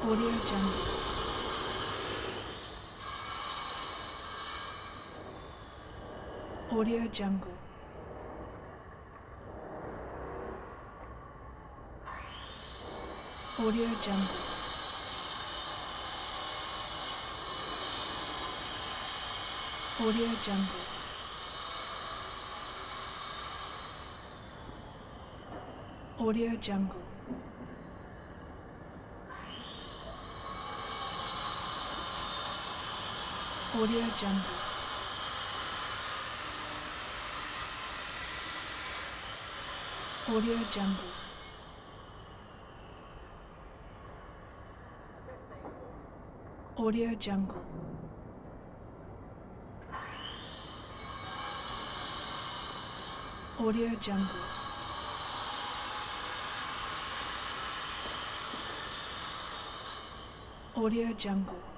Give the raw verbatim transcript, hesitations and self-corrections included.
Audio Jungle. Audio Jungle. Audio Jungle. Audio Jungle. Audio Jungle. Audio Jungle. Audio Jungle. Audio Jungle. Audio Jungle. Audio Jungle.